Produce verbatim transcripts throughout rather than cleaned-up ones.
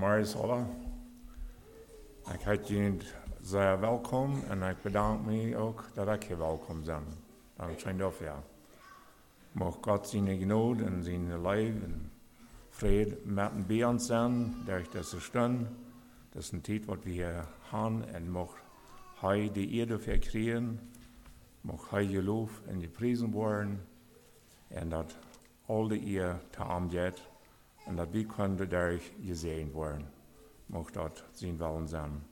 Goedemorgen alle. Ik heet jullie zeer welkom en ik bedank me ook dat ik hier welkom ben. Dank zijn dafür. Mag God zijn genade en zijn leven en vrede met bij ons zijn, durch deze stund. Dat is een tijd wat we hier hebben en mag hij die eer dafür krijgen, mag hij geloof en gepriesen worden en dat al die eer te hem gaat en dat we kunnen dadurch gesehen worden. Mag dat zijn willen zijn.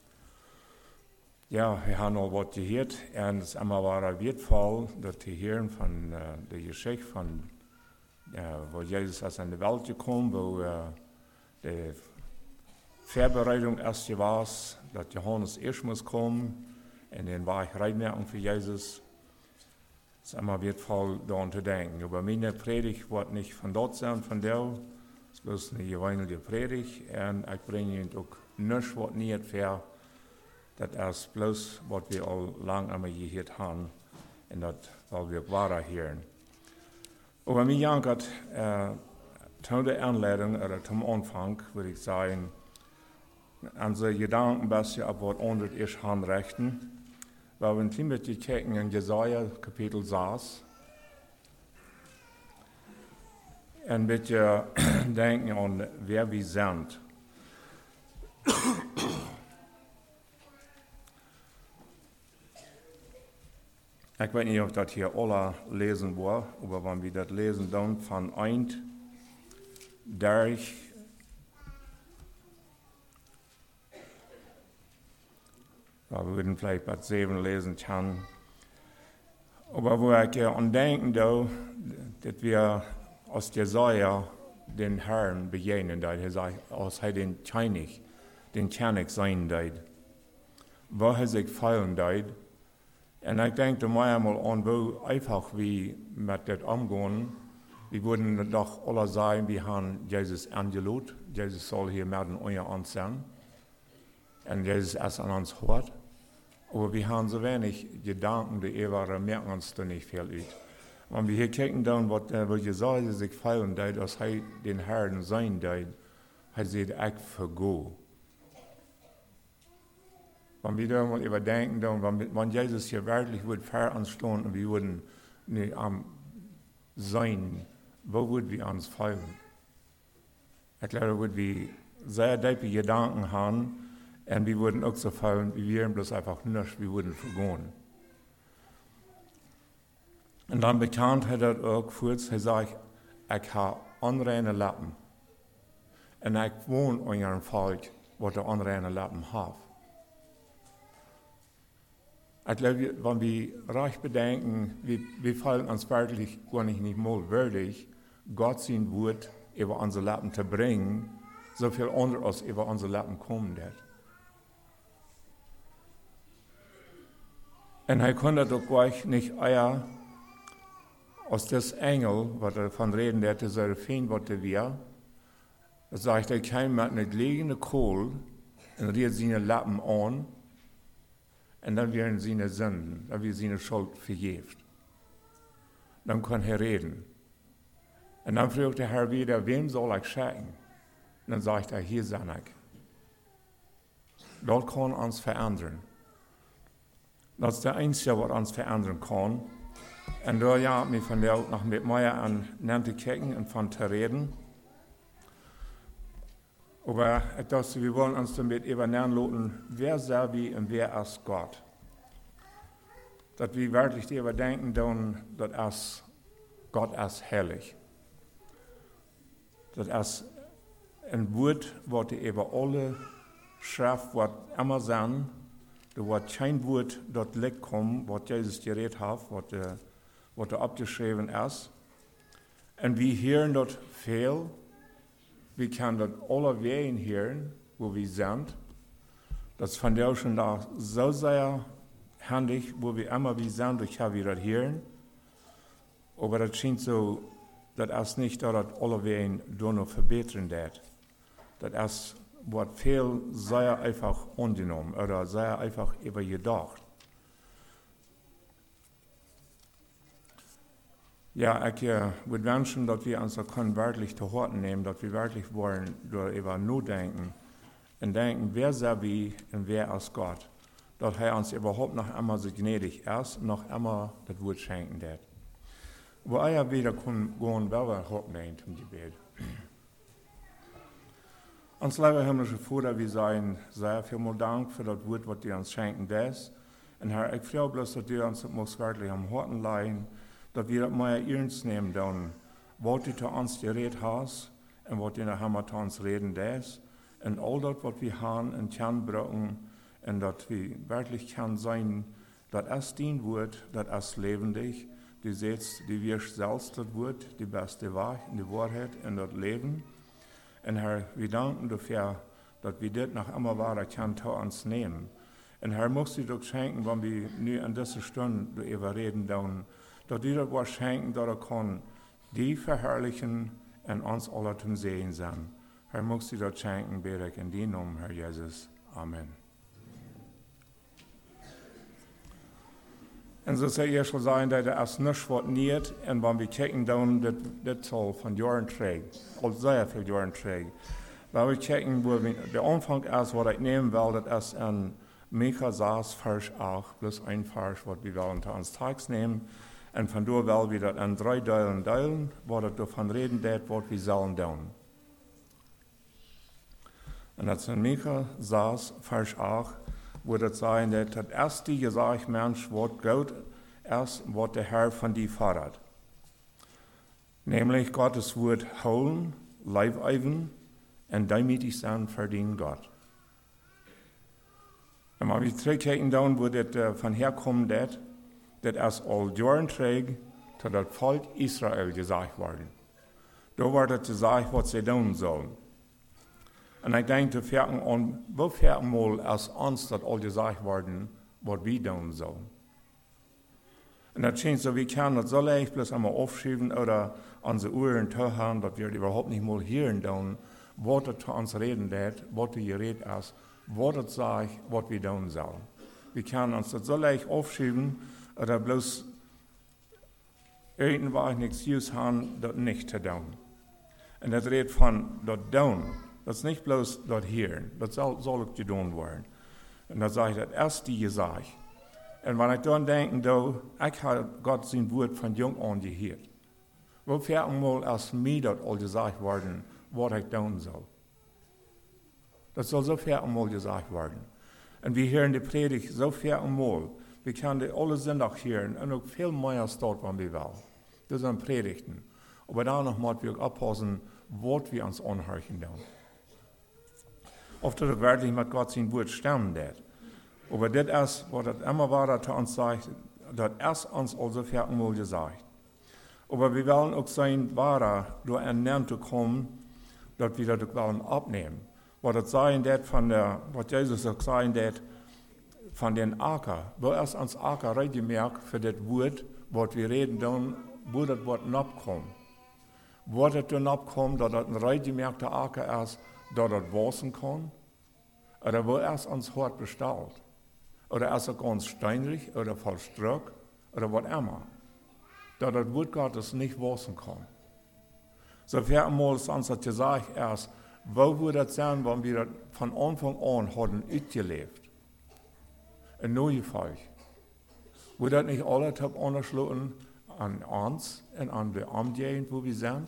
Ja, we hebben al wat gehoord en het is immer waar wertvoll, dat te horen van uh, de geschichte van uh, waar Jezus als in de wereld gekomen, wo uh, de Vorbereitung erst was, dat Johannes erst muss kommen en dan war ich Reitmerken für Jesus. Es ist immer wertvoll, daran zu denken. Aber meine Predigt wird nicht von dort sein, von der. Es ist bloß eine gewöhnliche Predigt und ich bringe Ihnen auch nichts, was nicht fair. Das ist bloß, was wir all lang einmal gehört haben und das wollen wir auch weiterhören. Aber mir jankert, äh, zu der Anleitung oder zum Anfang, würde ich sagen, an so Gedanken ein bisschen ab, was unter ist, handrechten. Weil wir ein klein bisschen kicken in Jesaja Kapitel sechs. Ein bisschen denken an, wer wir sind. Ich weiß nicht, ob das hier alle lesen war, aber wenn wir das lesen, dann von eins durch ja, wir würden vielleicht bei sieben lesen können. Aber wo ich an denken, da, dass wir aus Jesaja den Herrn begegnen, da er sagt, als er den König, den König sein wird, wo er sich fallen wird. Und ich denke mir einmal an, wo einfach wie mit dem umgehen, wir würden doch alle sagen, wir haben Jesus angelobt, Jesus soll hier mit euch ansehen. Und Jesus ist an uns hört. Aber wir haben so wenig Gedanken, die wir merken uns da nicht viel aus. Wenn wir hier gucken, dann, was, was Jesus sich fallen wird, dass er den Herrn sein wird, er sieht echt vergehen. Wenn wir da mal überdenken, dann, wenn, wenn Jesus hier wirklich wird vor uns stehen und wir würden nicht am sein, wo würden wir uns fallen? Ich glaube, würden wir sehr tiefe Gedanken haben und wir würden auch so fallen, wir wären bloß einfach nicht, wir würden vergehen. Und dann bekannt hat er auch kurz, er sagt, ich habe unreine Lappen. Und ich wohne in einem Volk, wo der unreine Lappen hat. Ich glaube, wenn wir recht bedenken, wir, wir fallen uns wirklich gar nicht, nicht mal würdig, Gott sein Wort über unsere Lappen zu bringen, so viel anderes über unsere Lappen kommen wird. Und er konnte doch gleich nicht euer aus des Engel, was er von reden, der hatte so fein, was er wir, da sagt er, kein mit einer gelegene Kohl und riert seine Lappen an, und dann werden seine Sünden, dann wird seine Schuld vergeben. Dann kann er reden. Und dann fragt der Herr wieder, wem soll ich schicken? Und dann sagt er, hier bin ich. Dort kann uns verändern. Das ist der Einzige, was uns verändern kann. Und da ja, mir von der auch noch mit mir an nannte Kecken und von zu reden. Aber das, wir wollen uns damit übernehmen lassen, wer sei wie und wer ist Gott. Dass wir wirklich darüber denken, dann, dass Gott ist herrlich. Das ist ein Wort, was über alle Schrift, was immer sein, da wird kein Wort dort liegt kommen, was Jesus geredet hat, was, was da abgeschrieben ist. Und wir hören dort viel. Wir können dort alle Wehen hören, wo wir sind. Das fand ich auch schon da so sehr handig, wo wir immer wie sind, ich habe wir das hören. Aber das scheint so, dass es nicht, dass alle Wehen noch verbessern wird. Das wird viel sehr einfach angenommen oder sehr einfach übergedacht. Ja, ich äh, würde wünschen, dass wir uns das können wirklich zu Horten nehmen, dass wir wirklich wollen, darüber nur denken und denken, wer sei wie und wer ist Gott. Dass er uns überhaupt noch einmal so gnädig ist, noch einmal das Wort schenken wird. Wo er wieder gehen, wenn wir Horten nehmen zum Gebet. Uns lieber himmlische Vater, wir sagen sehr viel Dank für das Wort, was du uns schenken wirst. Und Herr, ich glaube bloß, dass du uns das wirklich am Horten leihen, dass wir das mal ernst nehmen, dann, was du zu uns geredet hast und was du nachher zu uns reden wirst. Und all das, was wir haben und können brauchen, und dass wir wirklich kann sein, dass es dein Wort, das ist lebendig. Du siehst, du wirst selbst das Wort, die beste Wahrheit, die Wahrheit in das Leben. Und Herr, wir danken dafür, dass wir das noch einmal weiter können zu uns nehmen. Und Herr, musst du doch schenken, wenn wir nur an dieser Stunde darüber reden, dann, dass du das was schenken, dass er kann, die verherrlichen und uns alle zum Sehen sein. Herr, musst du das schenken, bete ich in deinem Namen, Herr Jesus. Amen. Und so soll ich schon sagen, dass es nicht was nicht, und wenn wir kicken, dann das, das soll von Jahren trägt, auch sehr viel Jahren trägt. Weil wir kicken, wo wir, der Anfang ist, was ich nehmen will, das ist ein Micha sechs, Vers acht, plus ein Vers, was wir wollen zu uns Tags nehmen. Und von da wollen wir das an drei Teilen teilen, wo das davon reden wird, was wir sollen tun. Und das ist in Micha sechs, Vers acht, wo das sein wird, das erste gesagt, Mensch, was Gott ist, was der Herr von dir fordert. Nämlich Gottes Wort holen, leibeignen und demütig sein für den Gott. Und wenn wir zurückgehen, dann, wo das äh, von herkommt, das, das ist all Jahren trägt, zu das Volk Israel gesagt worden. Da wurde gesagt, was sie tun sollen. Und ich denke, wir an, wo mal als uns das all gesagt worden, was wir tun sollen. Und das scheint so, wir können das so leicht bloß einmal aufschieben oder unsere Ohren zu haben, dass wir überhaupt nicht mal hören tun, was das zu uns reden wird, was du geredet hast, was das sagt, was wir tun sollen. Wir können uns das so leicht aufschieben oder bloß irgendwas nichts Use haben, das nicht zu tun. Und das redet von das tun. Das ist nicht bloß das Hören, das soll, soll auch getan werden. Und das sage ich, das erste gesagt. Und wenn ich dann denke, da, ich habe Gott sein Wort von jung an gehört. Wofür einmal als mir das all gesagt worden, was ich tun soll. Das soll so viel einmal gesagt werden. Und wir hören die Predigt so viel einmal. Wir können die alle Sonntag hören und auch viel mehr als dort, wenn wir wollen. Das sind Predigten. Aber da noch mal wir aufpassen, was wir uns anhören tun. Oft das wirklich mit Gott sein Wort stimmen wird. Aber das ist, was das immer weiter zu uns sagt, das ist uns also viel einmal gesagt. Aber wir wollen auch sein, weiter durch ein Namen zu kommen, dass wir das wollen abnehmen. Was das sein wird von der, was Jesus auch sagen wird, von den Acker. Wo ist ans Acker reingemerkt für das Wort, was wir reden, dann, wo das Wort abkommt. Wo das dann abkommt, dass das ein reingemerkter Acker ist, dass das wachsen kann. Oder wo ist ans Hort bestellt. Oder ist er ganz steinrig oder voll Struck oder was immer. Dass das Wort Gottes nicht wachsen kann. So viel einmal ist uns das gesagt erst, wo würde das sein, wenn wir das von Anfang an hatten ausgelebt? Ein neues Volk. Würde das nicht alle Tag anschlucken an uns und an die Umgegend, wo wir sind?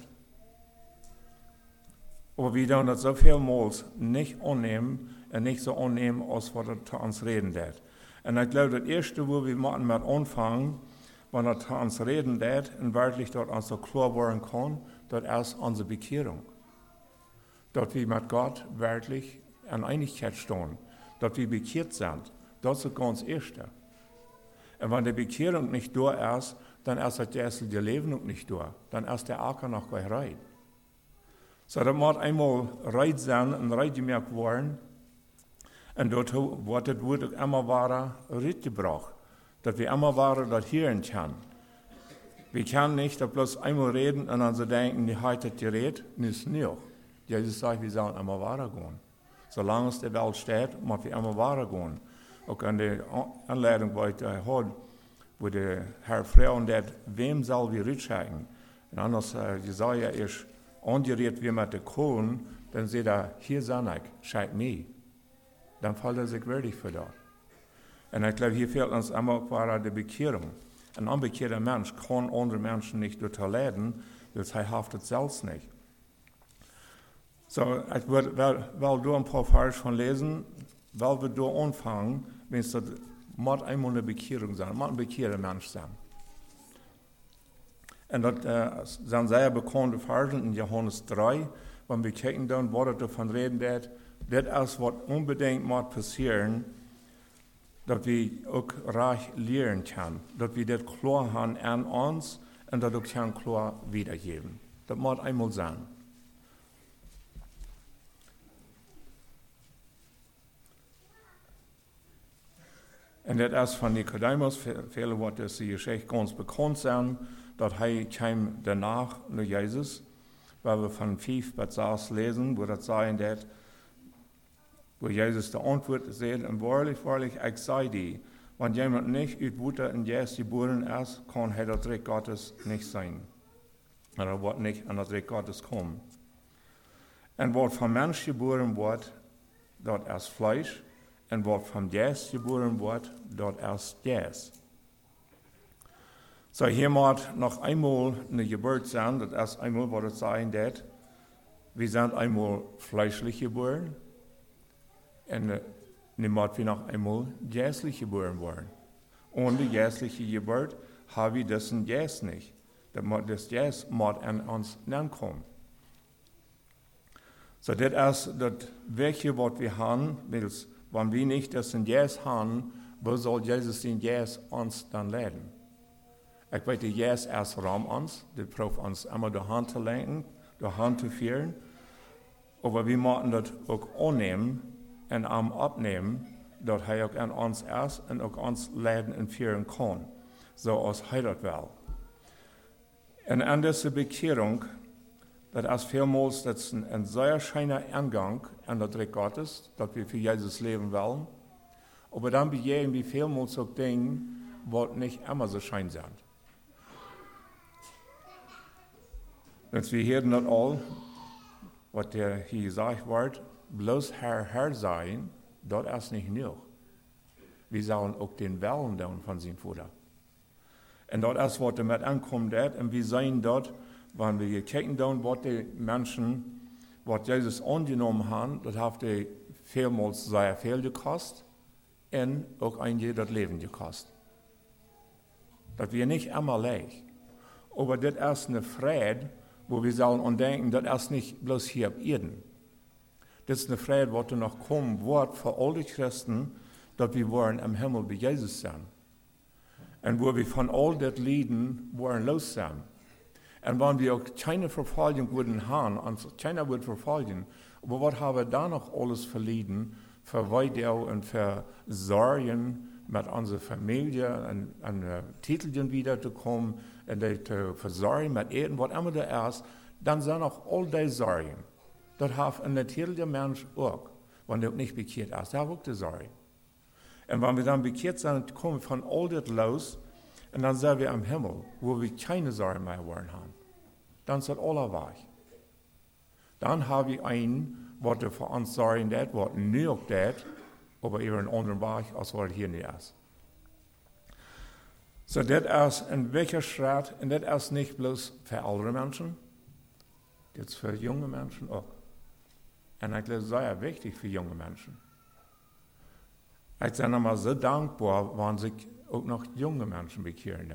Aber wir tun das so vielmals nicht annehmen und nicht so annehmen, als was das zu uns reden wird. Und ich glaube, das Erste, wo wir machen mit anfangen, wenn das zu uns reden wird und wirklich dort uns so klar werden kann, das ist unsere Bekehrung. Dass wir mit Gott wirklich in Einigkeit stehen, dass wir bekehrt sind, das ist das ganz Erste. Und wenn die Bekehrung nicht da ist, dann ist das geistliche Leben auch nicht da. Dann ist der Acker noch gleich rein. So, das muss einmal rein sein und rein gemerkt worden. Und dort wird das Wort auch immer weiter mitgebracht, dass wir immer weiter das hören können. Wir können nicht bloß einmal reden und dann so denken, die hat das Gerät, nicht nicht. Jesus sagt, wir sollen immer weitergehen. Solange es der Welt steht, muss wir immer weitergehen. Auch an der Anleitung, die ich da hatte, wo der Herr Frau dat, wem soll wir rückschicken? Und anders, äh, Jesaja ist angerührt wie mit der Kohlen, dann sagt er, hier sind ich, schick mich. Dann fällt er sich wirklich für dort. Und ich glaube, hier fehlt uns immer auch die Bekehrung. Ein unbekehrter Mensch kann andere Menschen nicht unterleiden, weil er haftet selbst nicht. So, ich will, will, will da ein paar Verse von lesen, weil wir da anfangen, wenn es das muss einmal eine Bekehrung sein, muss ein bekehrter Mensch sein. Und das äh, sind sehr bekannte Verse in Johannes drei, wenn wir gucken dann, was davon reden wird, das ist, was unbedingt muss passieren, dass wir auch reich lernen können, dass wir das klar haben an uns und das auch klar wiedergeben. Das muss einmal sein. Und das ist von Nikodemus, viele Worte, die Geschichte ganz bekannt sind, dass er kam danach nach Jesus, weil wir von fünf bis sechs lesen, wo das sagen wird, wo Jesus die Antwort sagt, und wahrlich, wahrlich, ich sage dir, wenn jemand nicht aus Mutter und Jesus geboren ist, kann er das Reich Gottes nicht sein. Oder wird nicht an das Reich Gottes kommen. Und was vom Mensch geboren wird, dort ist Fleisch, und was vom Jesus geboren wird, dort ist Jesus. So, hier muss noch einmal eine Geburt sein, das ist einmal, was es sagen wird, wir sind einmal fleischlich geboren, und dann müssen wir noch einmal geistlich geboren werden. Ohne die geistliche Geburt haben wir das Geist nicht. Das Geist muss an uns kommen. So, das ist das Welche, was wir haben, wenn wir nicht das Geist haben, wo soll Jesus den Geist uns dann leiten? Ich weiß, der Geist ist Raum uns, der braucht uns immer die Hand zu lenken, die Hand zu führen, aber wir müssen das auch annehmen, und am abnehmen, dass er auch an uns ist und auch uns leiden und führen kann, so als er das will. Und an dieser Bekehrung, das ist vielmals das ein, ein sehr schöner Eingang an das Reich Gottes, dass wir für Jesus leben wollen, aber dann begegnen wir vielmals auch Dinge, die nicht immer so schön sind. Wenn wir hören das all, was der hier gesagt wird, bloß Herr, Herr sein, dort ist nicht genug. Wir sollen auch den Willen tun von seinem Vater. Und dort ist, was damit ankommt, und wir sehen dort, wenn wir gucken, was die Menschen, was Jesus angenommen haben, das hat die vielmals sehr viel gekostet und auch einige das Leben gekostet. Das wir nicht immer leicht. Aber das ist eine Freude, wo wir sollen und denken, das ist nicht bloß hier auf Erden. Das ist eine Freude, die noch kommen wird für alle Christen, dass wir wollen im Himmel bei Jesus sein. Und wo wir von all das Leiden wollen los sein. Und wenn wir auch keine Verfolgung würden haben, und keiner würde verfolgen, aber was haben wir da noch alles verliehen, für Weidau und für Sorgen mit unserer Familie, an, an uh, Titeln wiederzukommen, und die zu versorgen mit Eden, was immer da ist, dann sind auch all die Sorgen. Das hat ein natürlicher Mensch auch, wenn er nicht bekehrt ist. Der hat auch die Sorge. Und wenn wir dann bekehrt sind, kommen wir von all das los, und dann sind wir am Himmel, wo wir keine Sorge mehr haben. Dann ist das alles weg. Dann haben wir einen, was für uns sorgen hat, was nicht auch hat, aber eher einen anderen Weg, als was hier nicht ist. So, das ist ein welcher Schritt, und das ist nicht bloß für ältere Menschen, das ist für junge Menschen auch. Und ich glaube, sehr wichtig für junge Menschen. Ich bin immer so dankbar, wenn sich auch noch junge Menschen bekehren.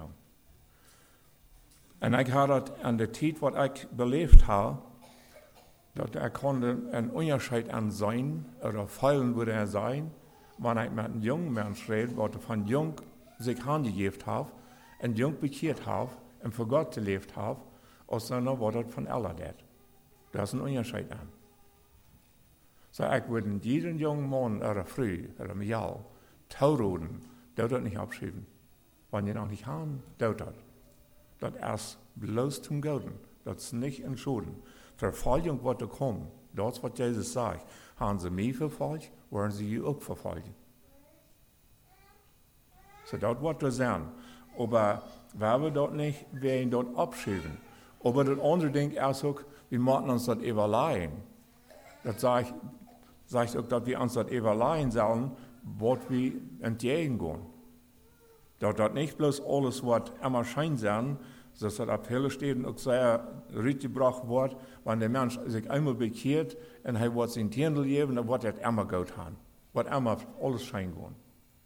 Und ich habe an der Zeit, was ich belebt habe, dass er konnte einen Unterschied an sein, oder feilen würde er sein, wenn ich mit einem jungen Menschen rede, was er von jung sich hingegeben hat, und jung bekehrt hat, und für Gott gelebt hat, als dann was er von älter hat. Das ist ein Unterschied an. So, ich würde jeden jungen Mann oder früh oder Jahr tauruden, der das nicht abschieben. Wenn ihr noch nicht haben, der das. Das ist bloß zum Guten. Das ist nicht entschulden. Verfolgung wird kommen. Das ist, was Jesus sagt. Haben sie mich verfolgt, wollen sie auch verfolgen. So, das wird das sein. Aber wir wir dort nicht, wir ihn dort abschieben. Aber das andere Ding ist auch, wir müssen uns das überlegen. Das sage ich, sag ich auch, dass wir uns das überlegen sollen, was wir entgegengehen. Dass das nicht bloß alles, was immer schein sein, dass das auf Helle steht und auch sehr richtig gebracht wird, wenn der Mensch sich einmal bekehrt und er wird sein Tierndl geben, dann wird er immer gut haben. Wird immer alles schein gehen.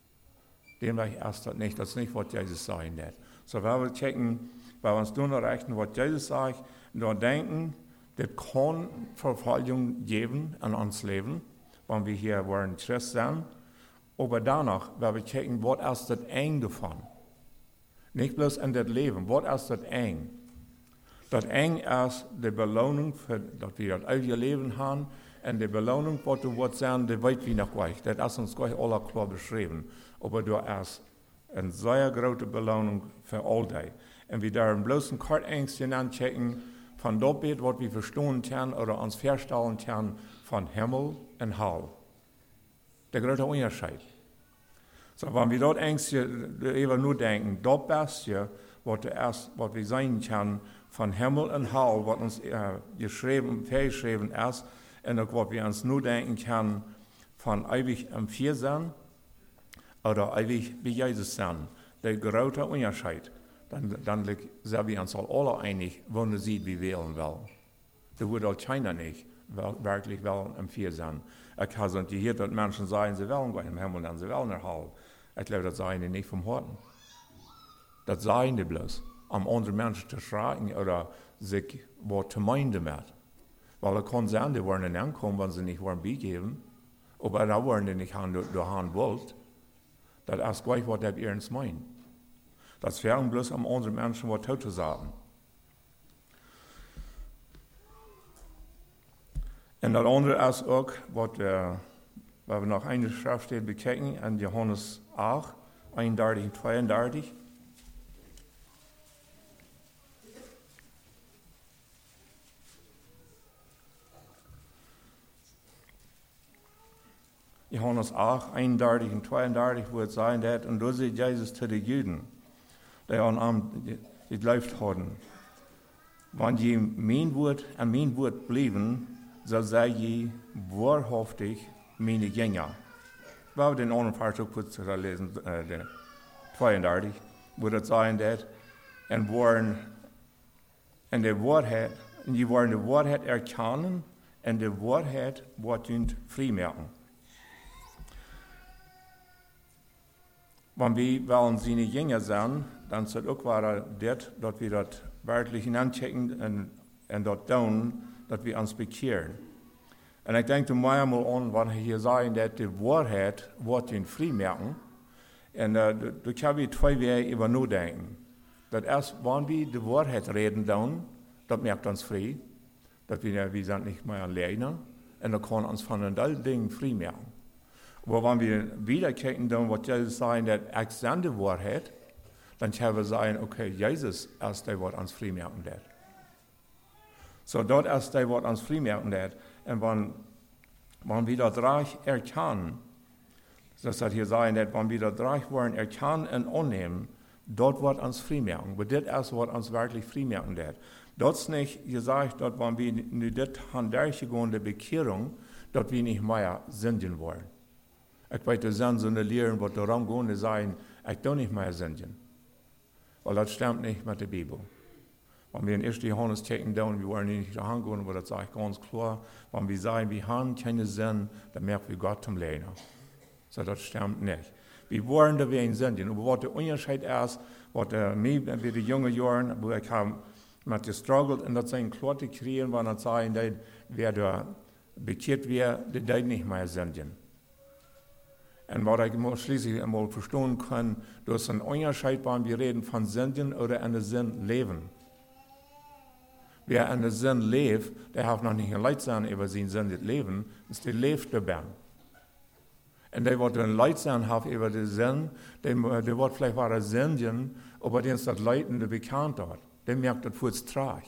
Dem war ich erst das nicht, das ist nicht, was Jesus sagen wird. So, wenn wir checken, wenn wir uns nur noch rechnen, was Jesus sagt, und dann denken, das kann Verfolgung geben an uns Leben, wenn wir hier wollen Christ sein. Aber danach, wenn wir checken, was ist das eng davon? Nicht bloß in das Leben, was ist das eng? Das eng ist die Belohnung, für, dass wir das ewige Leben haben, und die Belohnung, was du willst sagen, die weit wie noch gleich. Das ist uns gleich alle klar beschrieben. Aber du hast eine sehr große Belohnung für all die. Und wir da bloß ein Kartängstchen anchecken, von dort, was wir verstehen können oder uns verstellen können, von Himmel und Hall. Der große Unterschied. So, wenn wir dort Ängste eben nur denken, das Beste, was, erst, was wir sein können, von Himmel und Hall, was uns äh, geschrieben, geschrieben ist, und auch was wir uns nur denken können, von ewig im Vier sein oder ewig wie Jesus sein. Der große Unterschied. Dann, dann sind wir uns alle einig, wo wir sieht, wie wir wählen wollen. Da würde auch keiner nicht wirklich wollen im Vier sein. Ich habe gehört, dass Menschen sagen, sie wollen gehen im Himmel und sie wollen in Hall. Ich glaube, das sagen die nicht vom Horten. Das sagen die bloß, um andere Menschen zu schreien oder sich was zu meinen damit. Weil es kann sein, die wollen nicht ankommen, wenn sie nicht wollen beigeben. Aber da wollen die nicht haben, du haben wollt. Das ist gleich, was ihr uns meint. Das fehlt bloß, um andere Menschen was zu sagen. Und das andere ist auch, was äh, wir noch eine Schriftstelle bekennen, in Johannes acht, einunddreißig und zweiunddreißig. Johannes acht, einunddreißig und zweiunddreißig, wo es sein wird, und da sagt Jesus zu den Juden, die an ihm geglaubt haben, wenn je mein Wort an mein Wort bleiben, so sei je wahrhaftig meine Jünger. Wir haben den anderen Vers auch kurz lesen, äh, den zweiunddreißig, wo das sein wird, und waren in der Wahrheit, und die waren die Wahrheit erkennen, und die Wahrheit wird uns frei machen. Wenn wir wollen seine Jünger sein, dann ist es auch wahr, dass wir das wirklich hineinchecken und, und das tun, dass wir uns bekehren. Und ich denke mir mal an, was hier sagen, dass die Wahrheit wird ihn frei machen. Und uh, da kann ich zwei Wege über nur denken. Das erst, wenn wir die Wahrheit reden, dann, das macht uns frei. Dass wir, wir sind nicht mehr alleine. Und das kann uns von den Dingen frei machen. Aber wenn wir wieder gucken, dann wird Jesus sagen, dass ich sage die Wahrheit, dann können wir sagen, okay, Jesus ist der, der uns frei machen wird. So, dort ist der, der uns frei machen wird. Und wenn, wenn wir das Reich erkennen, das hat hier sagen, dass wenn wir das Reich wollen erkennen und annehmen, dort wird uns frei machen. Aber das ist, was uns wirklich frei machen wird. Dort ist nicht gesagt, dass wenn wir nicht das haben durchgehen, die Bekehrung, dass wir nicht mehr sündigen wollen. Ich weiß, das sind so eine Lehren, die darum gehen, die sagen, ich will nicht mehr sündigen. Weil das stimmt nicht mit der Bibel. Wenn wir in ersten Johannes checken, wir wollen nicht daran gehen, aber das sage ich ganz klar, wenn wir sagen, wir haben keine Sinn, dann merken wir Gott zum Lehnen. So, das stimmt nicht. Wir wollen, dass wir ihn sündigen. Aber was der Unterschied ist, was äh, mir, wie die jungen Jahren, wo ich habe mit gestruggelt, und das sind klar zu kriegen, wenn das sagen, dass wer da bekehrt wird, der darf nicht mehr sündigen. Und was ich schließlich einmal verstehen kann, du hast einen Unterschied, wenn wir reden von Sünden oder in der Sinn leben. Wer in der Sinn lebt, der hat noch nicht ein Leid sein über sein sündiges Leben, ist der lebt dabei. Und der wird ein Leid sein hat über den Sinn, der, der wird vielleicht wahre Sünden, aber der ist das Leidende bekannt dort. Der merkt das kurz trag.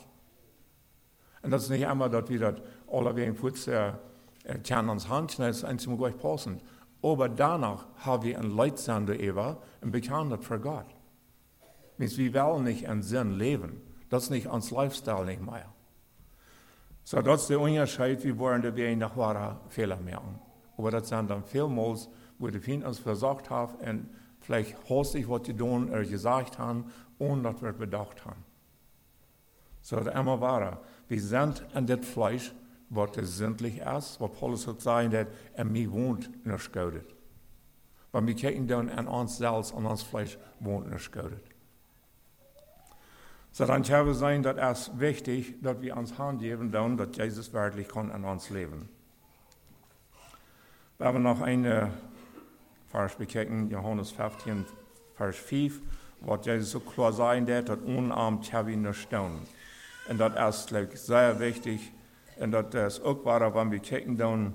Und das ist nicht einmal, dass wir das alle wegen kurz äh, kann uns Handschneiden, das ist einzig gleich passend. Aber danach haben wir ein Leid sein über und bekannt das für Gott. Wir wollen nicht in Sinn leben. Das ist nicht uns Lifestyle nicht mehr. So, das ist der Unterschied, wir wollen dabei nach wahre Fehler merken. Aber das sind dann vielmals, wo die Find uns versorgt haben und vielleicht hastig was die tun oder gesagt haben, ohne dass wir bedacht haben. So, das immer wahre. Wir sind in das Fleisch, was sinnlich ist, was Paulus hat gesagt, dass er mir wohnt nicht Gott. Weil wir kijken dann an uns selbst, an uns Fleisch wohnt nicht Gott. So, dann kann es sein, dass es wichtig, dass wir uns Hand geben, dann, dass Jesus wirklich kann an uns leben. Wir haben noch eine Vers bekeken, Johannes fünfzehn, Vers fünf, wo Jesus so klar sagt, dass unarmt kann wir nicht stehen. Und das ist like, sehr wichtig, und das ist auch wahr, wenn wir kijken, dann,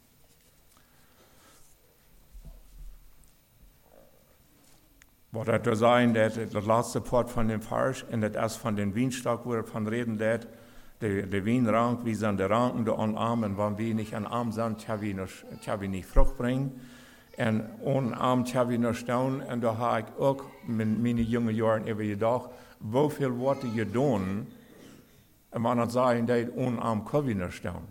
wat dat er zijn, dat het laatste part van de vers, en dat is van de wienstok, waar van reden dat, de, de wienrank, wie zijn de ranken, de onarmen, wanneer we niet aan arm zijn, tja we niet vrucht brengen. En onarm tja we niet staan, en daar heb ik ook in mijn jonge jaren even gedacht, hoeveel woorden je doen, en man het zeggen dat onarm kan we niet staan.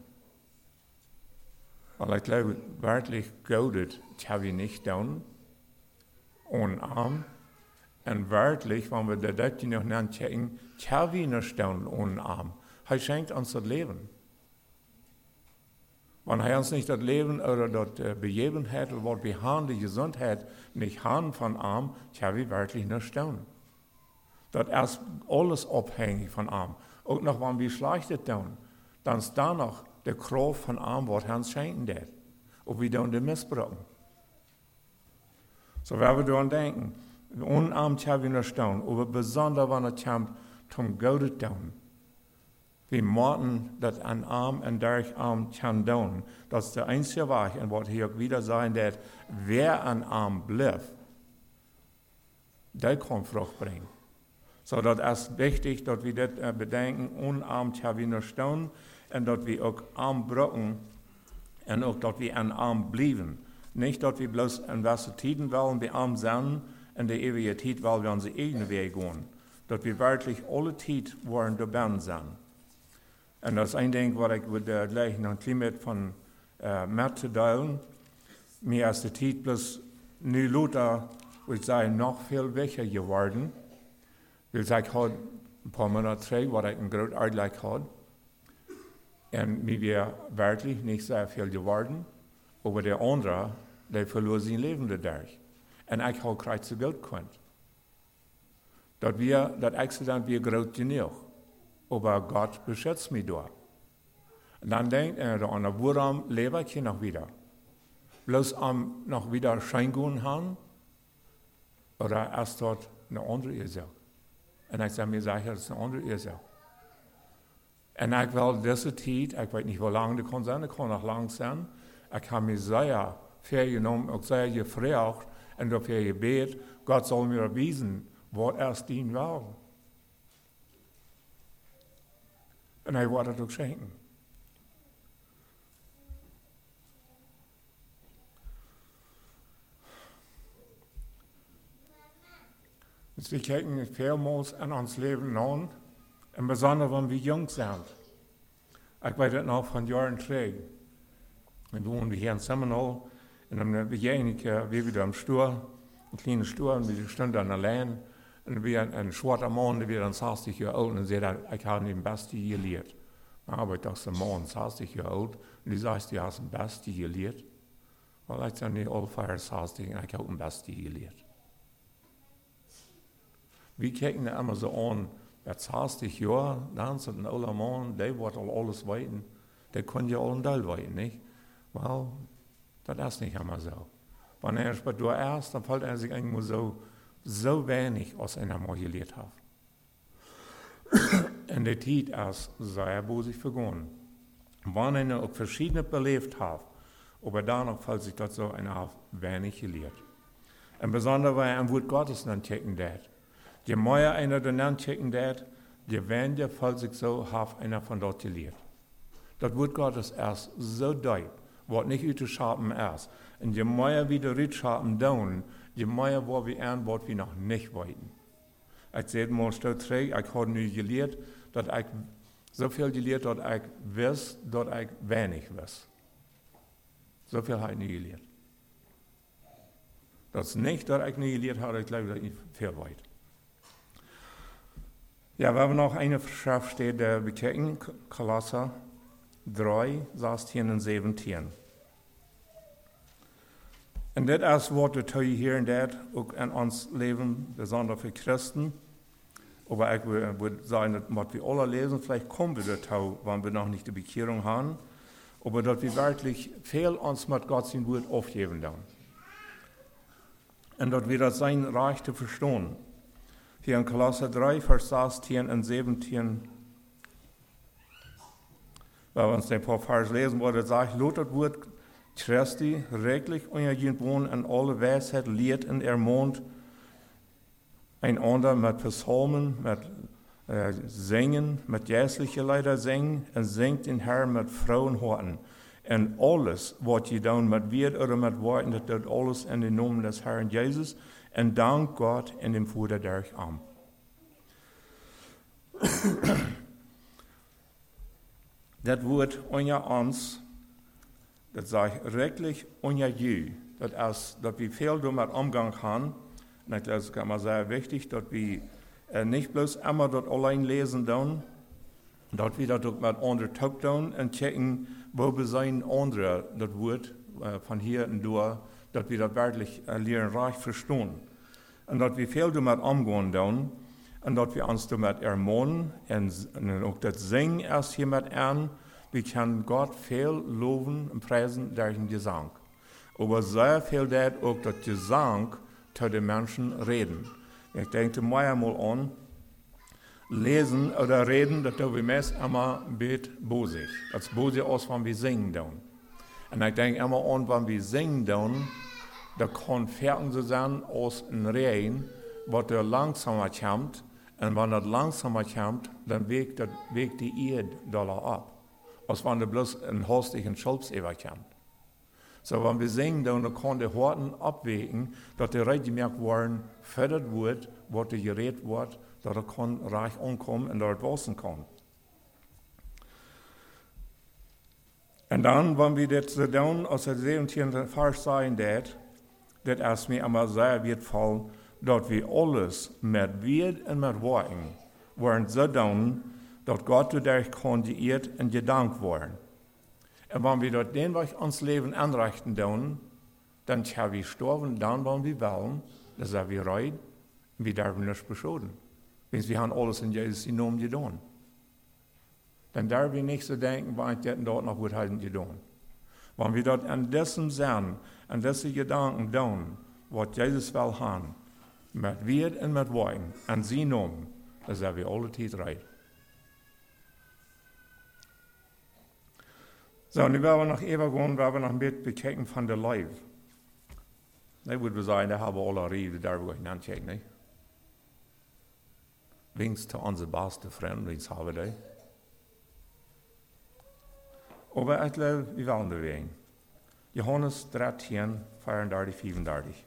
Maar ik geloof werkelijk goed dat tja we niet staan, onarm. En werkelijk, wanneer we de dat nog niet checken, tja we niet staan onarm. Hij schenkt ons het leven. Wanneer hij ons niet dat leven oder dat uh, begebenheid, of wat we haben, de gezondheid, niet haben van arm, tja we werkelijk niet staan. Dat is alles afhankelijk van arm. Ook nog wanneer we slecht doen, dan is daar nog de kracht van arm wat hij ons schenken deed. Of we doen de misbruiken. So werden wir daran denken, unarm tja we niet staan, aber besonders wanneer het komt om Gott te doen. We moeten dat een arm en derg arm kan doen. Dat is de einzige weg. En wat hier ook wieder zijn, dat wer een arm blijft, der kan vrucht brengen. So, dat is wichtig, dat we dit uh, bedenken, onarm tja we niet staan, en dat we ook arm brokken, en ook dat we een arm blijven. Niet dat we bloos in welke tijden willen we arm zijn, en de eeuwige tijd willen we onze eigen weg gaan. Dat we werkelijk alle tijd worden erbij zijn. En dat is één ding wat ik wil uh, gleich nog een klein beetje van uh, met te delen. Meer als de tijd plus nu Luther, wil ik zeggen, nog veel wichtiger geworden. Wil ik had een paar maanden terug, wat ik een groot uitleg had. En mij weer werkelijk niet zo veel geworden. Maar de andere, die verloor zijn leven dadurch. En ik had krijgt zo goed kunt. Dat wir, dat accident weer groot genoeg. Aber Gott beschützt mich da. Und dann denkt er, an der Wohnraum lebe ich noch wieder. Bloß am noch wieder Scheingehen haben, oder ist dort eine andere Ursache? Und ich sage mir, sicher, das ist eine andere Ursache. Und ich will diese Zeit, ich weiß nicht, wie lange das kann sein, das kann noch lang sein, ich habe mich sehr vorgenommen, auch sehr gefragt und dafür gebetet, Gott soll mir erweisen, was er dienen will. En hij wordt het ook schenken. Dus we kijken veelmaals aan ons leven aan. En bijzonder wanneer we jong zijn. Ik weet het nog van jaren terug. En toen we hier in Seminole. En dan begin ik uh, weer weer am Stuur. Een kleine Stuur. En we stonden dan alleen. En we een, een zwarte man, die weer zestig jaar oud, en zei dat ik had het beste geleerd. Maar ik dacht, een man zestig jaar oud, en die zei, die had het beste geleerd. Wel, ik zei niet ongeveer zestig, en ik had het beste geleerd. We kijken er immer zo aan, met zestig jaar, dan is het een oude man, die wordt al alles weten, die kon je al een deel weten, niet? Wel, dat is niet immer zo. Wanneer er het door erst, dan valt er zich eigenlijk zo, so wenig aus einer mal geleerd hat. Und die Zeit ist sehr bosig vergangen. Wann einer auch verschiedene belebt hat, aber danach fällt sich das so einer wenig gelehrt. Und besonders, weil er ein Wort Gottes nicht checken dat. Je mehr einer den nicht checken dat, je weniger fällt sich so, hat einer von dort gelehrt. Das Wort Gottes ist so deep, was nicht uitgeschapen ist. Und je mehr wir die Ritschapen tun, je mehr wo wir an, was wir noch nicht wollten. Ik zei maar zo terug, ik had nu geleerd dat ik zoveel geleerd dat ik wist dat ik weinig wist. Zoveel heb ik nu geleerd. Dat is niet dat ik nu geleerd had, ik geloof dat ik niet veel weet. Ja, we hebben nog een verschrift steht der bekijken, Kolosser drie, zestien en zeventien. En dit is wat we hier en daar ook in ons leven, bijzonder voor Christen. Aber ich würde sagen, dass was wir alle lesen, vielleicht kommen wir dazu, wenn wir noch nicht die Bekehrung haben, aber dass wir wirklich viel uns mit Gott sein Wort aufgeben dann. Und dass wir das sein Reich zu verstehen. Hier in Kolosser drei, Vers sechzehn und siebzehn, wenn wir uns ein paar Vers lesen, wo er sagt, lot das Wort Christi reglich unter jeden in alle Weisheit lehrt und ermahnt, einander mit Psalmen, mit äh, Singen, mit geistlichen Lieder singen und singt den Herrn mit frohen Worten. Und alles, was ihr tun mit Wort oder mit Worten, das tut alles in den Namen des Herrn Jesus und dank Gott in dem Vater durch an. Das Wort unter uns, das sage ich wirklich unter you, das ist, dass wir viel damit Umgang haben. Und ich glaube, es ist immer sehr wichtig, dass wir äh, nicht bloß immer das allein lesen tun, dass wir das auch mit anderen tun und checken, wo wir sein andere das Wort äh, von hier und da, dass wir das wirklich äh, lernen, reich verstehen. Und dass wir viel damit umgehen tun und dass wir uns damit ermahnen und, und auch das Singen erst hier mit an. Wir können Gott viel loben und preisen durch den Gesang. Aber sehr viel das auch das Gesang zu den Menschen reden. Ich denke mir einmal an, lesen oder reden, das tun wir meist immer ein bisschen bosig. Das ist bosig aus, wenn wir singen tun. Und ich denke immer an, wenn wir singen tun, da kann Ferien so sein aus einem Regen, was da langsamer kommt. Und wenn das langsamer kommt, dann wägt, das, wägt die Erde da ab. Als wenn da bloß ein hastigen Schulz überkommt. So, wenn wir singen, dann kann die Horten abwägen, dass die recht gemerkt werden, fördert wird, was die geredet wird, dass er kann reich ankommen und dort draußen kann. Und dann, wenn wir das so tun, aus der siebzehnten Vers sagen, das, das ist mir immer sehr wertvoll, dass wir alles mit Wort und mit Worten wollen so tun, dass Gott dadurch kann geehrt und gedankt werden. Und wenn wir dort den Weg uns Leben anrichten tun, dann können wir sterben, dann wollen wir wollen, dann sind wir rein, und wir dürfen nicht beschuldigen. Wenn wir haben alles in Jesus Namen getan. Dann dürfen wir nicht so denken, weil ich das dort noch gut halten getan. Wenn wir dort an diesem Sinn, an diesen Gedanken tun, was Jesus will haben, mit Wort und mit Worten, an seinen Namen, dann sind wir alle Zeit rein. So, und wir werden noch übergehen, wir werden noch ein bisschen bechecken von der Leib. Ich würde sagen, da haben wir alle Rede, darüber ich anchecken, nicht? Wenigstens zu unseren besten Freunden, die haben wir. Aber ich glaube, wir wollen da wegen. Johannes dreizehn, vierunddreißig, fünfunddreißig.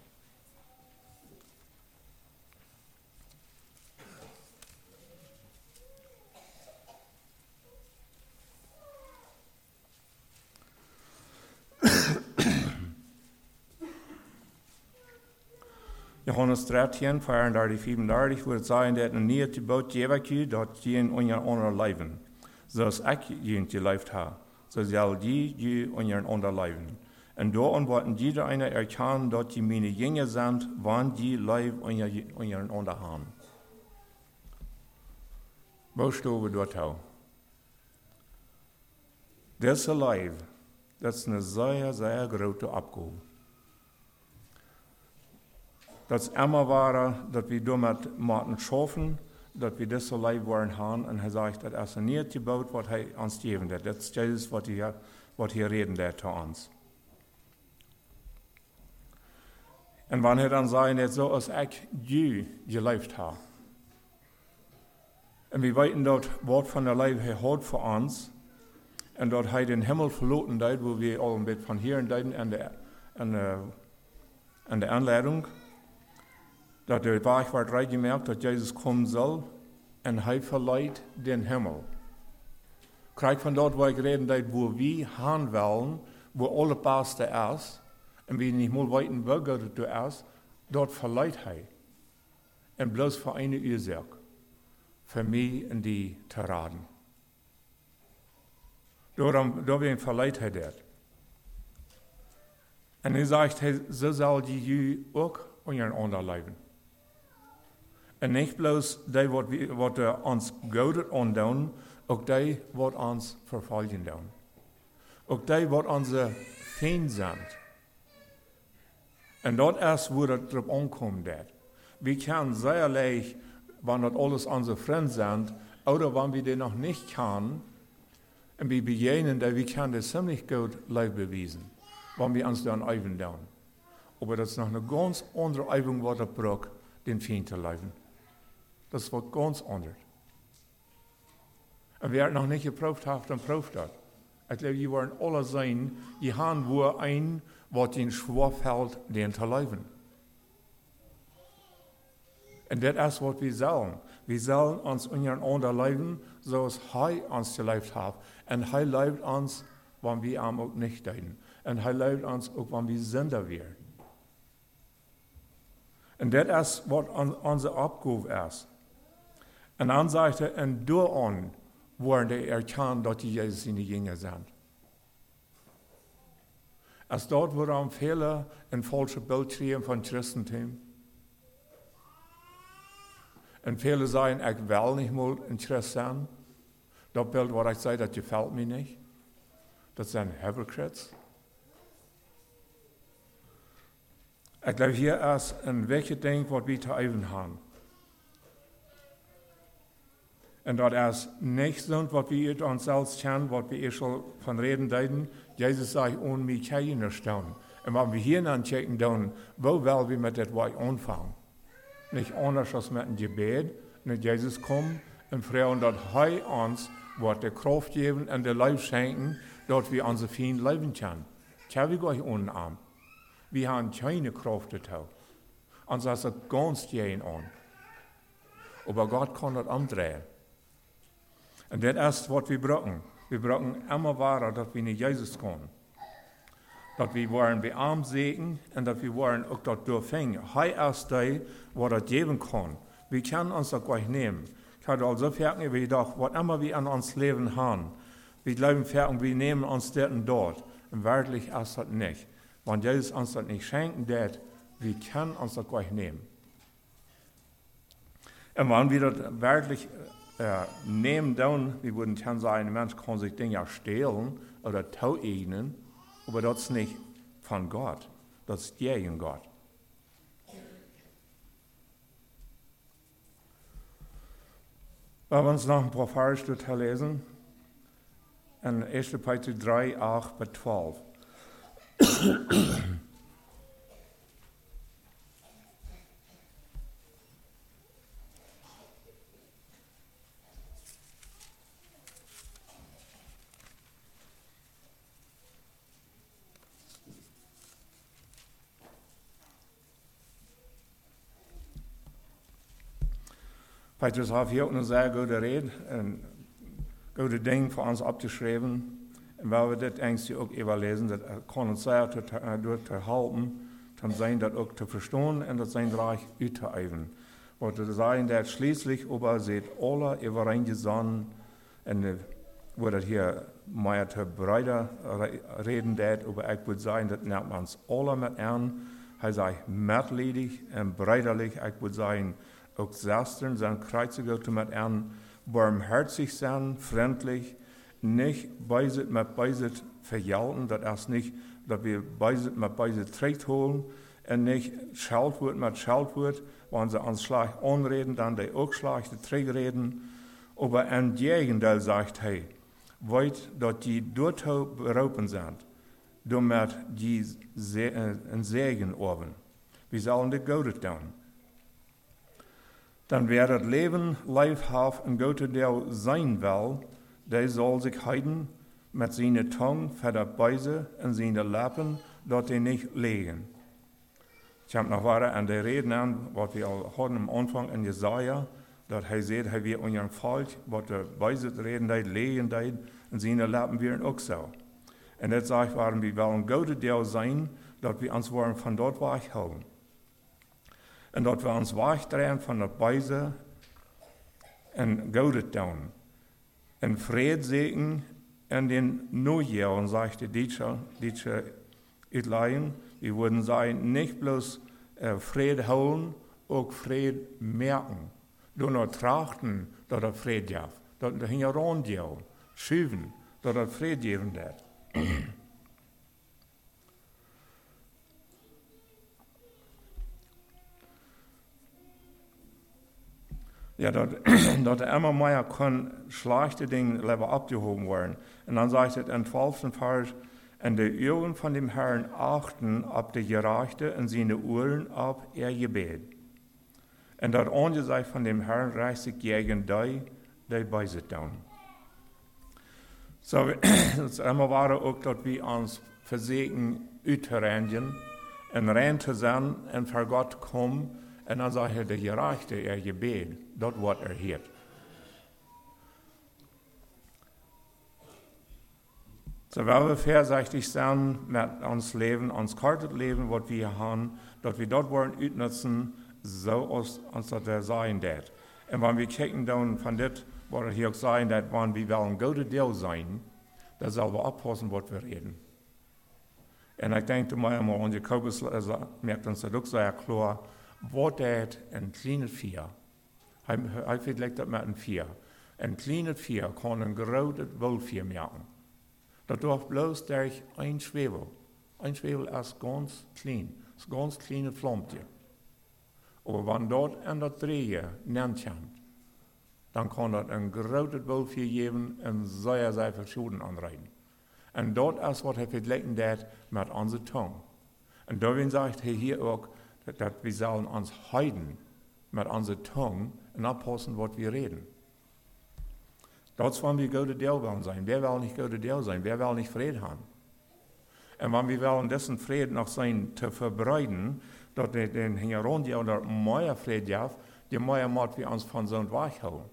Johannes dreizehn, vierunddreißig, fünfunddreißig würde sagen, dass ein nieuw gebod geef ik u, dat je in onder leven. Zoals ik je geleefd heb, zo zal je je onder leven. En daarom wordt jeder einer erkennen, dat je meine Jünger sind, wann je leef onder haben. Wo stehen wir dort auch? Deze Leib, das ist eine sehr, sehr große Abgabe. Das immer war, dass wir damit Martin schaffen, dass wir das so leid waren haben. Und er sagt, das ist nicht gebaut, was er uns geben hat. Das ist das, was hier, was hier reden der zu uns. Und wenn er dann sagt, dass so als ich je gelebt habe. Und wir wissen dort, was von der Leib her hat für uns. Und dort hat den Himmel verloren, wo wir alle ein bisschen von hier und da an der, an der, an der Anleitung. Dat der Weg wordt reit gemerkt, dat Jezus kommen soll, en hij verleiht den Himmel. Krijg van dort, waar ik reden deed, wo wir gaan willen, wo alle Beste is, en wie niet mal weten, wo Gott het is, dort verleiht hij. En bloß voor eine Ursache, für mich en die te raden. Daarom, daarom verleiht hij dat. En hij zegt, hij, zo zal je jullie ook ondereinander leven. En niet bloß die wat, wat uh, ons Gott aandoen, ook die wat ons vervolgen doen. Ook die wat onze vrienden zijn. En dat is waar het erop aankomt. We kunnen zeer leicht, wanneer dat alles onze vrienden zijn, oder wanneer we die nog niet kennen, en we beginnen, dat we kunnen dat ziemlich goed leven bewijzen, wanneer we ons dan even doen. Maar dat is nog een ganz andere Übung, wat er braucht, den Feind te leven. Dat is wat ganz anders. En wie het nog niet geproefd heeft, dan proeft dat. Ik geloof, je worden alle zijn, je gaan wohl een, wat je schwer fällt, den te leven. En dat is wat we zullen. We zullen ons ondereinander leven, zoals hij ons geleefd heeft. En hij leeft ons, wanneer we hem ook niet deeden. En hij leeft ons ook, wanneer we zinder weer. En dat is wat onze opgave is. En dan zegt hij, en door aan worden die erkennen dat die Jezus in de Jünger zijn. Als dort waarom vele een falsche beeld krijgen van Christentum. En vele zeggen, ik wil niet meer een Christ zijn. Dat beeld wat ik zei, dat gefällt me niet. Dat zijn hypocrites. Ik geloof, hier is een wichtig ding wat we te even hebben. En dat is niet zo wat we uit onszelf kennen, wat we eerst al van reden deden. Jezus zei, on mij kan je niet staan. En wat we hier aan checken doen, wo wel we met dit wij aanvangen. Niet anders als met een gebed, dat Jezus komt en vragen dat hij ons wordt de kracht geven en de leven schenken, dat we onze vriend leven kunnen. Kan we gleich onaarmen. We hebben keine Kraft dazu. Ons is het ganz geen aan. Maar Gott kan dat omdrehen. En dat is wat we brauchen. We brauchen immer wahrer, dat we naar Jezus komen. Dat we worden bij hem zegen en dat we worden ook dat doorvingen. Hij is die, wat dat geven kan. We kunnen ons dat gleich nemen. Ik had al zo vaak wie gedacht, wat immer we aan ons leven hebben. We leven vaak, we nemen ons dit en dat. En werkelijk is dat niet. Want Jezus ons dat niet schenken deed, we kunnen ons dat gleich nemen. En wanneer we dat werkelijk uh, nehmen dan, we würden können sagen, ein Mensch kann sich Dinge stehlen oder toe-eignen, aber das ist nicht von Gott, das ist gegen Gott. Wir haben uns noch ein paar Verse lesen, in erster Petrus drei, acht bis zwölf. Petrus heeft hier ook een zeer goede reden, een goede ding voor ons opgeschreven. En waar we dit eigenlijk ook even lezen, dat kan ons zeer door te helpen, dan zijn dat ook te verstaan en dat zijn reich uit te even. Want we zeggen dat schließlich over zit alle overeengezonden en wo dat hier meer te breder reden deed, over ik wil zeggen dat neemt ons alle met aan. Hij zegt medledig en brederlich, ik wil zeggen ook zestern zijn kreuziger met aan, barmherzig zijn, vriendelijk, nicht bezit met bezit vergelten, dat is niet dat we bezit met bezit terugholen en niet scheldwoord met scheldwoord, wanneer ze ons slag aanreden, dan die ook slag terugreden. Maar in tegendeel zegt hij, weet dat die doortoe beroepen zijn, door met die een zegen oven. We zullen de goede doen. Dan wer het leven leefhaft en goede deel zijn wil, die zal zich heiden met zijn tong verder bijzen en zijn lappen dat hij niet legen. Ich habe noch weiter an der Reden an, was wir al hatten am Anfang in Jesaja, dass er sagt, er wird unser Volk, was wir beiset reden, dat, lehen, dat, und seine Lappen werden auch so. Und das sage ich, warum wir wollen gute Deel sein, dass wir uns wollen von dort wegholen. Und dass wir uns wegdrehen von der Beise und gute tun. Und Frieden segen in den Neujahren, sagt die Deutsche, Deutsche Itleien, wir würden sagen, nicht bloß äh, Frieden holen, auch Frieden merken. Nur noch trachten, dass er Frieden gibt. Dass er hinterher gehen, schieben, dass er Frieden geben wird. Ja, dat, dat er immer mehr kann schlechte Dinge lieber abgehoben werden. Und dann sagt es im zwölften Vers, und die Augen von dem Herrn achten ab der Gerechte und seine Ohren ab ihr Gebet. Und das Angesicht von dem Herrn reicht sich gegen die, die bei sich tun. So, es immer war auch, dass wir uns versägen, auszurennen und rein zu sein und vor Gott kommen. Und dann sagt er, der Gerechte, ihr Gebet, dort wird erhört. So, weil wir vorsichtig sein mit uns Leben, uns kartet Leben, was wir haben, dass wir dort wollen utnutzen, so als uns das sein wird. Und wenn wir checken dann von das, was hier auch sagen, dass wenn wir wollen gute Deal sein, da sollen wir aufpassen, was wir reden. Und ich denke mal, und Jakobus merkt uns das auch sehr klar, was das ein kleines Vier, ich vergleiche das mit einem Vier, ein kleines Vier kann ein großes Wohlvier merken. Das darf bloß durch ein Schwebel. Ein Schwebel ist ganz klein, ist ganz kleine Flammchen. Aber wenn dort an der Drehe nennt kommt, dann kann das ein großes Wohlvier geben und sehr, sehr viel Schuden anreichen. Und dort ist, was er vergleichen hat mit unserer Tongue. Und deswegen sagt er hier auch, dass wir sollen uns heiden mit unserer Tongue und abpassen, was wir reden. Dort wollen wir gute Deal sein. Wer will nicht gute Deal sein? Wer will nicht Frieden haben? Und wenn wir wollen, dessen Frieden noch sein zu verbreiten, dass den Hintergrund oder mehr Frieden gibt, die mehr Mord wir uns von so einem Weg holen.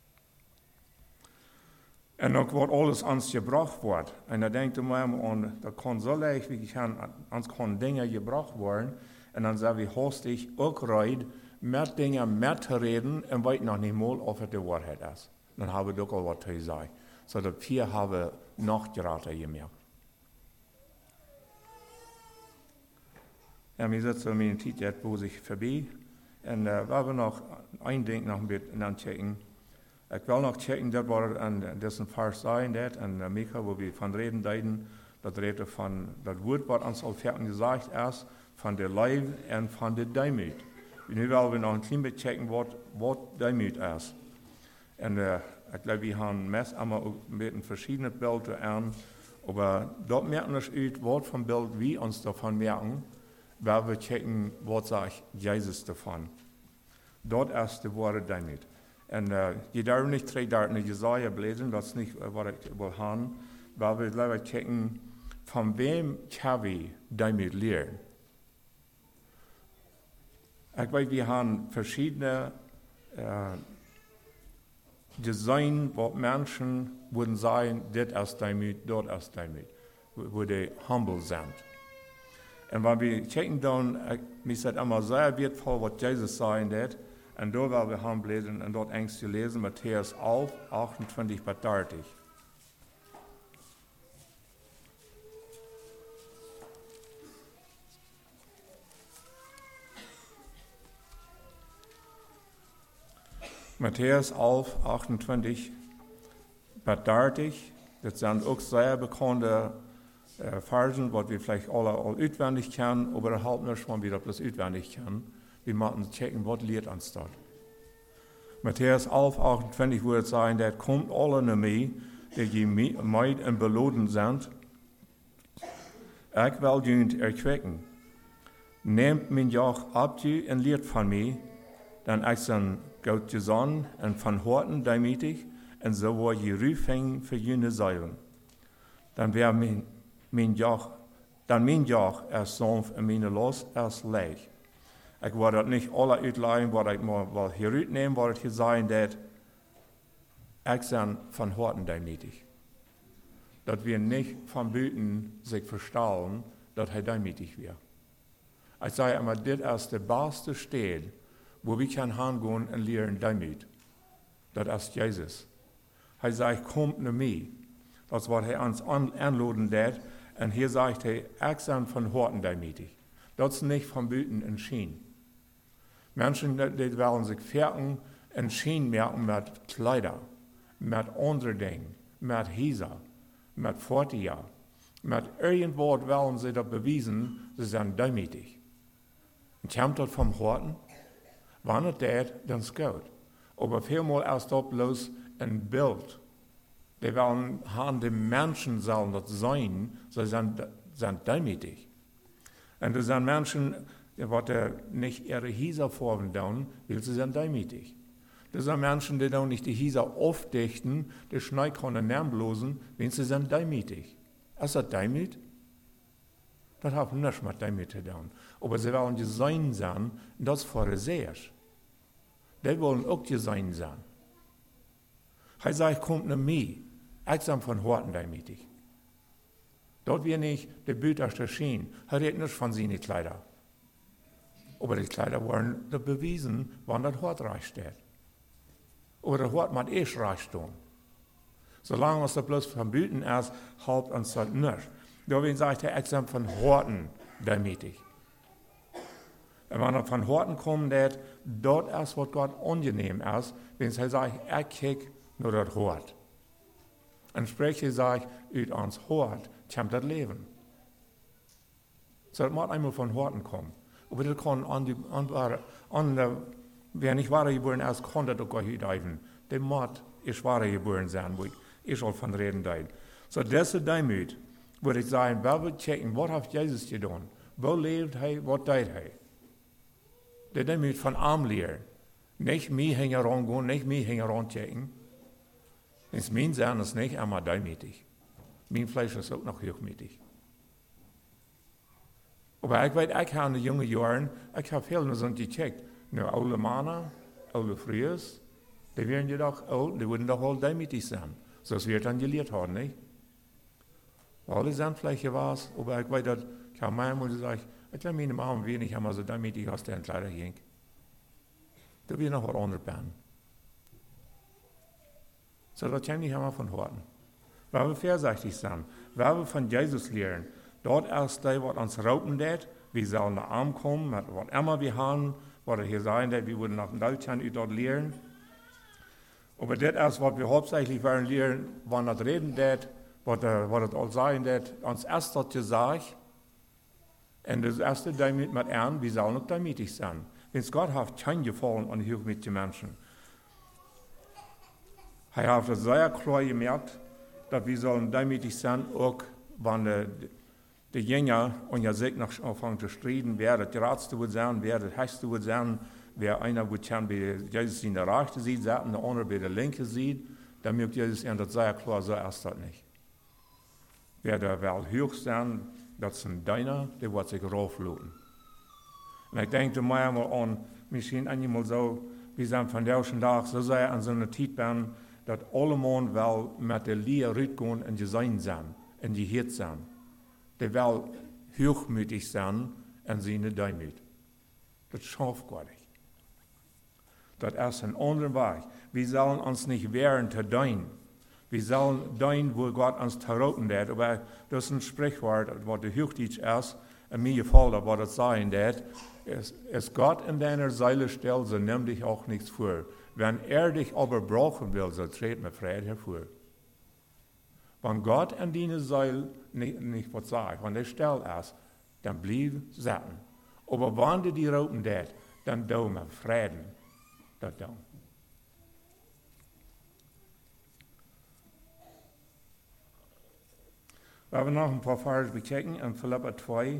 Und auch wird alles uns gebracht wird. Und da denkt man, und da kann so leicht, wie ich kann, uns kann Dinge gebracht werden. Und dann sagen wir, hastig auch rein, mit Dingen mitreden und weiß noch nicht mal, ob es die Wahrheit ist. Dann habe ich doch auch was zu sagen. So dass wir haben noch gerade gemerkt. Ja, wir sitzen in einer Zeit jetzt, wo sich vorbei. Und äh, wir haben noch ein Ding noch ein bisschen checken. Ich will noch checken, das war an dessen Vers sein, das, an Micha, wo wir von reden deuten, das redet von, das Wort, was uns Alferten gesagt ist, von der Leib und von der Demut. Nu wollen wir noch ein klein bisschen checken, was, was Demut ist. Und äh, ich glaube, wir haben meist einmal mit verschiedenen Bildern an, aber dort merken wir aus, was vom Bild wir uns davon merken, weil wir checken, was sagt Jesus davon. Dort ist die wahre Demut. Und äh, je darf nicht drei Daten in Jesaja lesen, das ist nicht, was ich will haben, weil wir leider checken, von wem kann wir Demut lernen. Ich weiß, wir haben verschiedene äh, Design, wo Menschen würden sagen, das ist Demut, dort ist Demut, wo die humble sind. Und wenn wir checken dann, mir ist das immer sehr wertvoll, was Jesus sagen wird, und da werden wir haben lesen, und dort Angst zu lesen, Matthäus elf, achtundzwanzig bis dreißig. Matthäus elf, achtundzwanzig bis dreißig, das sind auch sehr bekannte äh, Versen, was wir vielleicht alle, alle auswendig kennen, aber halt nicht, wenn wir das auswendig kennen. Wir müssen checken, was lehrt uns dort. Matthäus elf, achtundzwanzig würde sagen, das kommt alle nach mir, die meid und beladen sind. Ich will jünd erquicken. Nehmt mein Joch ab und lehrt von mir, dann ich dann Gott gesonnen und von Horten demütig, und so war je Rüfing für jene Seilen. Dann wäre mein, mein Joch, dann mein Joch erst sanft und meine Last erst leicht. Ik wil dat niet alle uitleggen, wat ik maar wil hieruit nemen, wat ik hier zeggen dat ik zijn van harten daarmee. Dat wir nicht von buiten sich verstellen, dass er demütig wird. Ich sage immer, das ist der beste Stadt, wo wir können hingehen und lernen Demut. Das ist Jesus. Er sagt, kommt zu mir. Das ist, was er uns anladen lässt. Und hier sagt er, ich bin von Horten demütig. Das ist nicht von buiten entschieden. Menschen, die wollen sich färben, entschieden merken mit Kleider, mit anderen Dingen, mit Häuser, mit Fortia, mit irgendwo wollen sie das beweisen, sie sind demütig. Und kommt das vom Horten? Wenn es das, dann ist gut. Aber vielmal ist das bloß ein Bild. Die wollen haben, die Menschen sollen das sein, sie sind, sind demütig. Und das sind Menschen, die nicht ihre Häuser vorwärts tun, weil sie sind demütig. Das sind Menschen, die dann nicht die Häuser aufdichten, die Schnee können nehmen, wenn sie sind demütig. Ist das Demut? Das hat nichts mit Demut zu tun. Aber sie wollen Design sein, und das ist Pharisäisch. Die wollen auch Design sein. Er sagt, kommt zu mir. Ich bin von Horten demütig. Dort wir nicht der büterste Schien. Er redet nicht von seinen Kleidern. Aber die Kleider wollen bewiesen, wann das Hort reich steht. Oder das Hort mit ich reich tun. Solange es da bloß von Büten ist, halbt uns das nicht. Deswegen sagt er, ich bin von Horten demütig. Und wenn er von Horten kommt, dat, dort ist, was Gott angenehm ist, wenn er sagt, ich kick nur das Hort. Und spreche sagt, ut ans Hort kommt das Leben. So, das muss einmal von Horten kommen. Aber das kann an die, an, an, wer nicht wahre geboren ist, kann das auch gar nicht helfen. Der muss ich wahre geboren sein, wo ich, ich soll von reden dein. So, das ist Demut, würde ich sagen, wer will checken, was hat Jesus getan? Wo lebt er, was tut er? Der Demut von arm lehren. Nicht mich herangehen, nicht mich heranchecken. Ins mein Sein ist nicht einmal demütig. Mein Fleisch ist auch noch hochmütig. Aber ich weiß, ich habe in den jungen Jahren, ich habe viel nur so gecheckt. Nur alle Männer, alle Frühs, die werden ja doch alt, die würden doch all demütig sein. So es wird dann gelehrt haben, nicht? Alle Sandfläche war es, aber ich weiß, dass ich habe manchmal gesagt, ich glaube, meine Mama wenig haben so demütig aus der Kleider ging. Da wird noch was anderes werden. So, das kann ich einmal von Horten. Weil wir vorsichtig sind, weil wir von Jesus lernen, dort erst der, was uns rauben wird, wir sollen nach Arm kommen, mit was immer wir haben, was hier sein wird, wir würden nach Deutschland dort lernen. Aber das ist, was wir hauptsächlich wollen lernen, wann das reden wird, was das all sein wird, uns erst das gesagt, und das erste damit mit Ehren, wir sollen auch demütig sein. Wenn es Gott hat, kein Gefallen an Hilfe mit den Menschen. Er hat das sehr klar gemerkt, dass wir sollen demütig sein, auch wenn die, die Jünger und ja sich noch anfangen zu streiten, wer das Geradste wird sein, wer das Höchste wird sein, wer einer wird sein, bei Jesus in der Rechte sieht, der andere bei der Linke sieht, dann merkt Jesus ihnen das sehr klar, so ist das nicht. Wer da will höchst sein, das sind deiner, der wird sich raufluten. Und ich denke mir mal an, misschien einmal so, wir sind von der Tag so sehr an so einer Zeit bin, dass alle Mann will mit der Lehre rausgehen und Design sein, und die Hirte sein. Der will hochmütig sein und seine Demut. Das schafft Gott nicht. Das ist ein anderer Weg. Wir sollen uns nicht wehren zu dein. Wir sollen dein, wo Gott uns verraten wird. Aber das ist ein Sprichwort, was der Hochdeutsch ist. In mir gefällt das, was das sagen wird. Es, es Gott in deiner Seele stellt, so nimm dich auch nichts vor. Wenn er dich aber brauchen will, so tritt mit Frieden hervor. Wenn Gott in deine Seele nicht, nicht was sagt, wenn der still ist, dann blieb sitzen. Aber wenn du die roten det, dann do mit Frieden. Das do. Wir haben noch ein paar Verse bechecken in Philipper zwei.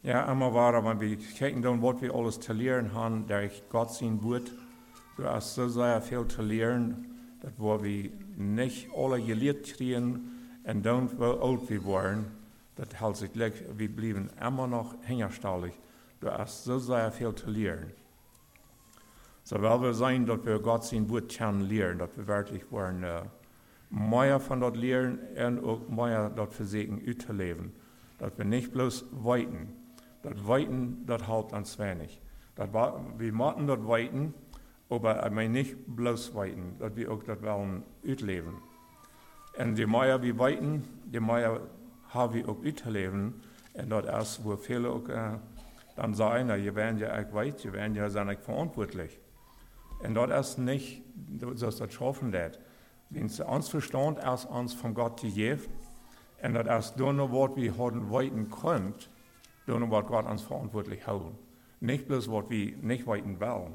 Ja, immer war, wenn wir kijken dan wat wir alles te leren haben, durch Gott sein Wort, du hast so sehr viel zu lernen, dass wo wir nicht alle gelehrt kriegen und dann, wo alt wir waren, das hält sich leck, wir blieben immer noch hängerstellig. Du hast so sehr viel zu lernen. So weil wir sein, dass wir Gott sein Wort kennen lernen, dass wir wirklich wollen, äh, mehr von dort lernen und auch mehr dort versuchen, auszuleben. Dass wir nicht bloß weiten. Das Weiten, das hält uns wenig. Das, wir machen das Weiten, aber ich meine nicht bloß Weiten, dass wir auch das wollen ausleben. Und je mehr wir weiten, je mehr haben wir auch auszuleben. Und das ist, wo viele auch äh, dann sagen, ihr werden ja echt weit, ihr werden ja sein verantwortlich. Und das ist nicht, dass das schaffen wird. Wenn es uns Verstand erst uns von Gott gegeben, und das ist nur noch, was wir heute weiten können, nur noch, was Gott uns verantwortlich hält. Nicht bloß, was wir nicht weiten wollen.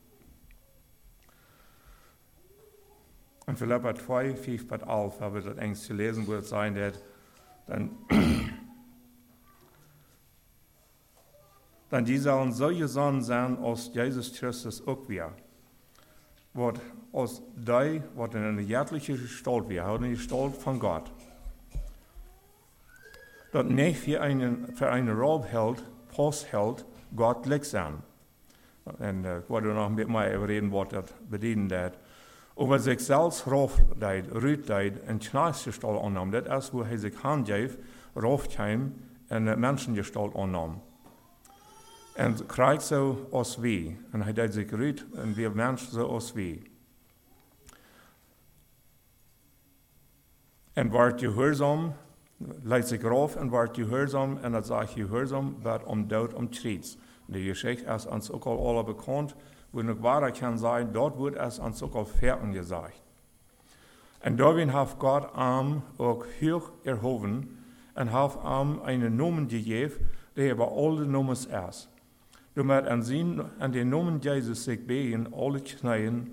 In Philipper zwei, fünf bis elf, wenn wir das Englisch zu lesen, wird sein, dass dann, dann die sollen solche Sachen sein, aus Jesus Christus auch wir. Wat aus die, wat in eine göttliche Gestalt wir haben, eine Gestalt von Gott. Das nicht für einen, für einen Raub hält, Post hält, Gott liegt sein. Und äh, ich wollte noch mit mir reden, was das bedienen wird. Aber sich selbst rauf deed, rüht deed, en Knastgestalt annam. Das ist, wo er sich handgeeft, raufkam en eine Menschengestalt annam. Und kriegt so als wie. Und er deed sich rüht, und wir Menschen so als wie. Und ward gehorsam, leidt sich rauf und ward gehorsam, und dat sagt gehorsam, wird um dood umschrieds. Die Geschichte ist uns auch alle bekannt, wo noch weiter kann sein, dort wird es uns auch Versen gesagt. Und darin hat Gott am auch hoch erhoben und hat am einen Namen gegeben, der über alle Namen ist. Damit an, sin, an den Namen Jesus sich beten, alle Kneien,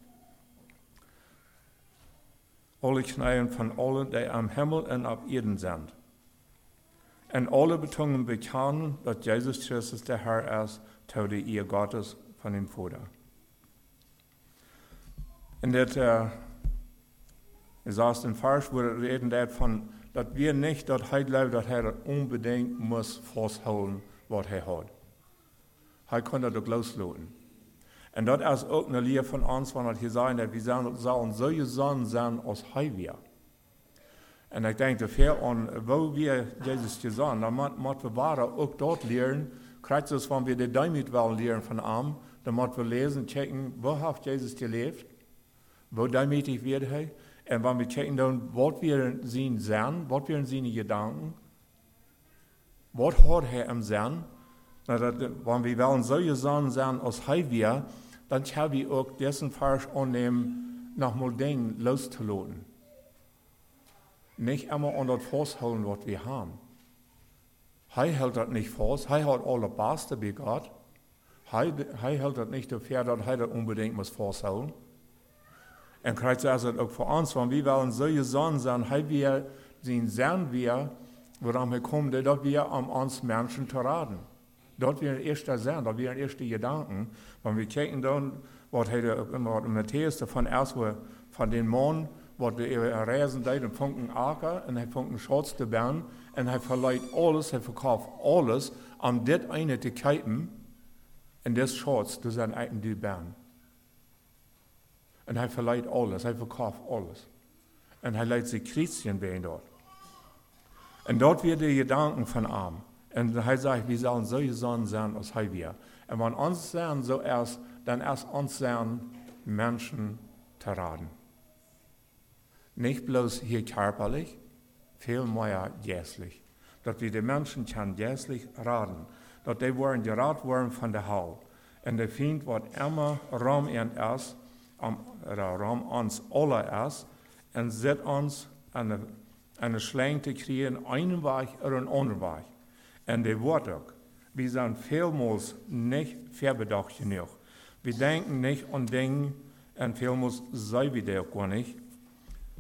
alle Kneien von allen, die am Himmel und auf Erden sind. Und alle Betungen bekennen, dass Jesus Christus der Herr ist, zu der Ehe Gottes von dem Vater. Und das äh, ist in Vers, wo wir reden davon, dass wir nicht das Heilige, dass er unbedingt muss festhalten, was er hat. Er kann das doch loslassen. Und das ist auch eine Lehre von uns, wenn wir hier sagen, dass wir sollen solche Sachen sein, als er wir. Und ich denke dafür an, wo wir Jesus gesagt haben, dann müssen wir auch dort lernen, gerade so, wenn wir die damit wollen lernen von ihm, dann müssen wir lesen, checken, wo hat Jesus gelebt, wo damit wird er, und wenn wir checken, dann, was wir sehen, sein, was wir seine Gedanken, was hat er im Sinn, wenn wir wollen solche Sachen sein, als er wir, dann können wir auch dessen Vers annehmen, nach mal Dingen loszulassen. Nicht immer an das festhalten, was wir haben. Er hält das nicht fest, er hat alle Beste bei Gott. Er hält das nicht dafür, dass er das unbedingt muss festhalten. Und gerade ist es auch für uns, wenn wir wollen solche Sachen sein, wir sehen, sehen wir, woran wir kommen, dass wir an uns Menschen zu raten. Dort wir erster sein, da wir erste Gedanken. Wenn wir checken dann, was er immer in Matthäus davon erst von den Mann, was wir reisen da und funken Acker und er funken Schatz zu bauen und er verleiht alles, er verkauft alles, um das eine zu kaufen und das Schatz zu seinem eigenen bauen. Und er verleiht alles, er verkauft alles. Und er leitet sich Christen bei dort. Und dort wird die Gedanken von ihm. Und er sagt, wir sollen solche Sachen sein, als er wir. Und wenn uns sein so erst, dann erst uns sein, Menschen zu raten. Nicht bloß hier körperlich, viel mehr geistlich. Dass wir die Menschen kann geistlich raten. Dass die wollen geraten werden von der Hall. Und die finden, was immer Raum in ist, oder Raum uns alle ist, und set uns eine, eine Schlange zu kriegen, einen Weg oder einen anderen Weg. Und die Worte auch. Wir sind vielmals nicht verbedacht genug. Wir denken nicht an Dinge, und vielmals sei wir das gar nicht.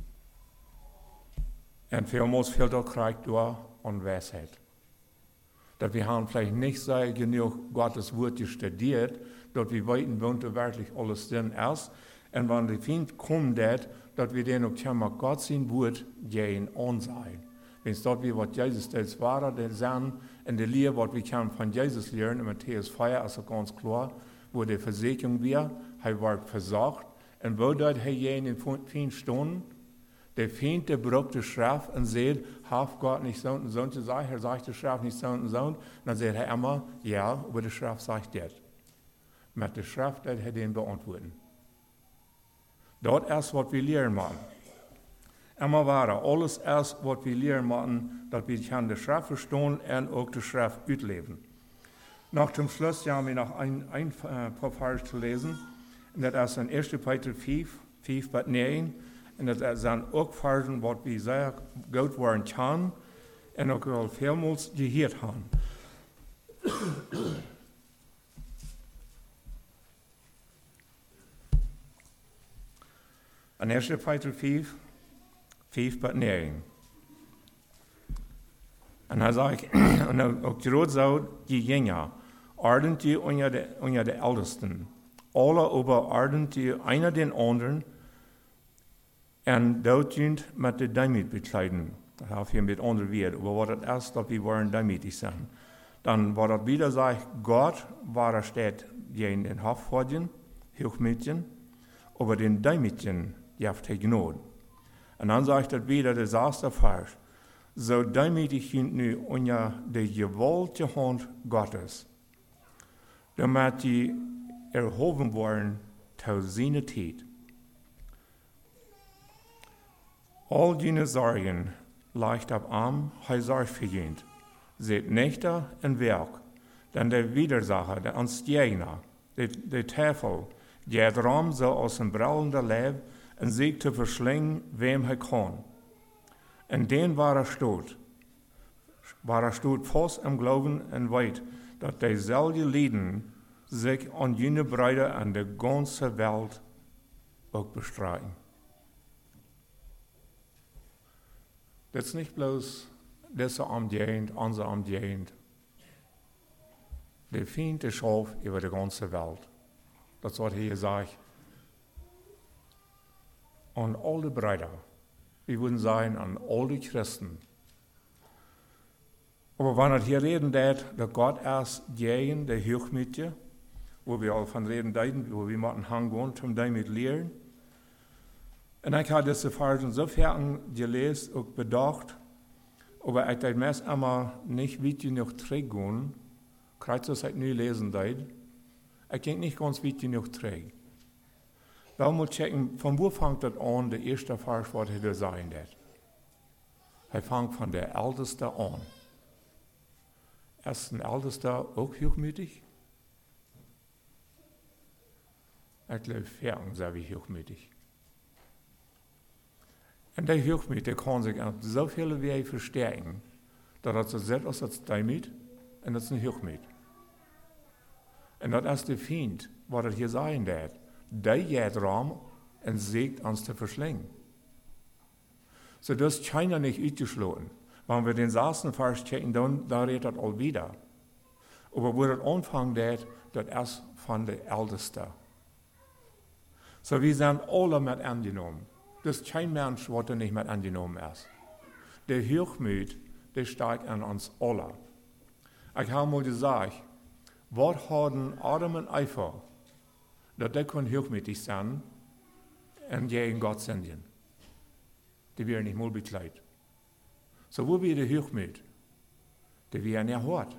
Und vielmals fehlt auch Kraft durch an Weisheit. dass wir haben vielleicht nicht sehr genug Gottes Wort studiert, dass wir weiten, wo wirklich alles drin ist. Und wenn die Feind kommt, dass wir den auch mal Gott sein Wort gehen ansehen. Wenn es dort wie was Jesus das war, der sagen, in der Lehre, was wir können von Jesus lernen, in Matthäus vier ist ganz klar, wo die Versicherung wir, er war versagt, und wo dort er in den Feind stund, der Feind, der braucht die Schrift und sagt, hat Gott nicht so und so zu sagen, er sagt die Schrift nicht so und so, und dann sagt er immer, ja, aber die Schrift sagt das. Mit der Schrift, das er den beantworten. Dort ist, was wir lernen machen. Immer weiter, alles ist, was wir lernen machen, dass wir die Schrift verstehen und auch die Schrift ausleben. Noch zum Schluss haben wir noch ein, ein äh, paar Verse zu lesen. Und das ist in erster Petrus fünf, fünf bis neun. Und das sind auch Versen, was wir sehr gut waren können und auch wel vielmals gehört haben. In erster Petrus fünf, fünf bis neun. Und dann sage ich, und auch gerade so, die Jünger, ordnet ihr unter die Ältesten. Alle aber ordnet ihr einer den anderen, und dort sind mit der Damit bekleiden. Das habe ich mit anderen Wert. Aber was das ist, dass wir waren damit sind. Dann war das wieder, sagt Gott, war er steht in den Hauptfordien, Hochmädchen, aber den Damitchen, die habt ihr Gnade. Und dann sagt das wieder, der saß da falsch. So damit sind nu unter der gewaltige Hand Gottes, damit die erhoben worden zu seiner Zeit. All deine Sorgen leicht ab Arm, he sorgt verdient. Seht Nächte und Werk, denn der Widersacher, der uns Gegner, der, der Teufel, der Raum so aus dem brauenden Leib und sich zu verschlingen, wem er kann. Und den war er stot. War er stot fast am Glauben und weit, dass dieselbe Lieden sich an jene Breite an der ganzen Welt auch bestreiten. Das ist nicht bloß dieser Amtjähnt, unser Amtjähnt. Der Feind ist auf über die ganze Welt. Das wird hier gesagt. An alle Brüder. Wir würden sagen, an alle Christen. Aber wenn wir hier reden, dass Gott erst gegen der Hochmütige, wo wir auch von reden, wo wir mit dem Hang gehen, um damit lernen. Und ich habe diese Versen so fertig gelesen und bedacht, aber ich das meist einmal nicht weit genug trägen, kreuz das ich nie lesen deit. Ich denke nicht ganz weit genug trägen. Da muss ich checken, von wo fängt das an, der erste Vers, was er da sagen wird. Er fängt von der Älteste an. Ist ein Ältester auch hochmütig? Ich glaube, Ferien sei wie hochmütig. Und der Hochmut, der kann sich auf so viele Wege verstärken, dass er so selbst als das Demut und das ist ein Hochmut. Und das ist der Feind, was er hier sagen wird. Der geht Raum und siegt uns zu verschlingen. So das ist keiner nicht ausgeschlossen. Wenn wir den Saßen Vers checken, dann, dann redet das all wieder. Aber wo das anfangen wird, das ist von der Ältesten. So wir sind alle mit angenommen. Das ist kein Mensch, der nicht mit angenommen ist. Der Hochmut, der steigt an uns alle. Ich habe mal gesagt, was haben Adam und Eva, dass die können hochmütig sein und gegen Gott senden. Die werden nicht mal bekleidet. So wo wir der Hochmut? Die werden ja hart.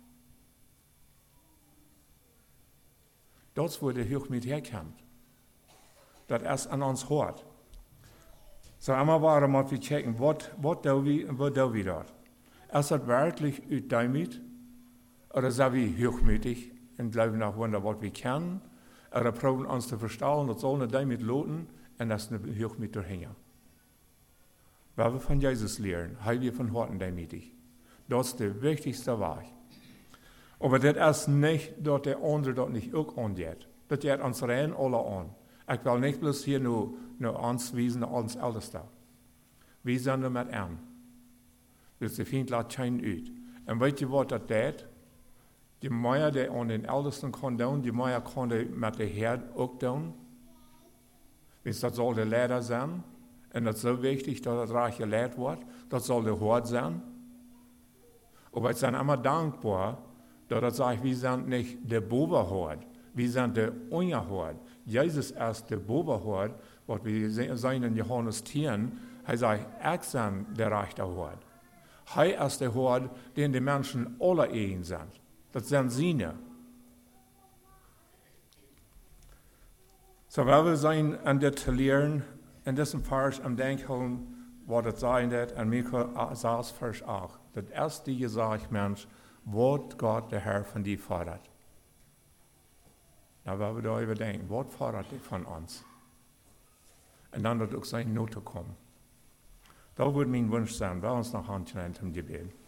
Das, wo der Hochmut herkommt. Das ist an uns hart. So einmal waren wir mal checken, was tun wir dort? Ist das wirklich aus Demut? Oder sind wir hochmütig und glauben nach Wunder, was wir kennen? Oder probieren uns zu verstehen, das soll nicht Demut loten und das ist eine Hochmut dahinter. Weil wir von Jesus lernen, haben wir von Horten demütig. Das ist der wichtigste Weg. Aber das ist nicht, dass der andere das nicht auch angeht. Das geht uns rein alle an. Ich will nicht bloß hier nur, nur uns wiesen, uns Älteste. Wir sind damit an. Das der Feind lässt keinen uit. En weet je wat dat deed? Die Meier, die aan den Ältesten kon doen, die Meier konnte met de Herd ook doen. Dus dat zal de Leder zijn. En dat is zo wichtig dat het recht geleid wordt. Dat zal de Hort zijn. Aber wir sind immer dankbar, dass er sagt, wir sind nicht der Boberhort, wir sind der Unterhort. Jesus ist der Boberhort, was wir sehen in Johannes zehn, er sagt, ich bin der rechte Hort. Er ist der Hort, den die Menschen alle ein sind. Das sind seine. So, weil wir sein, an der zu lernen, in diesem Vers am Denken, was das sein wird, und mir sagt Vers auch. Das erste gesagt, Mensch, was Gott der Herr von dir fordert. Da werden wir darüber denken, was fordert er von uns? Und dann wird auch seine Note kommen. Da würde mein Wunsch sein, bei uns noch Handchen zum Gebet.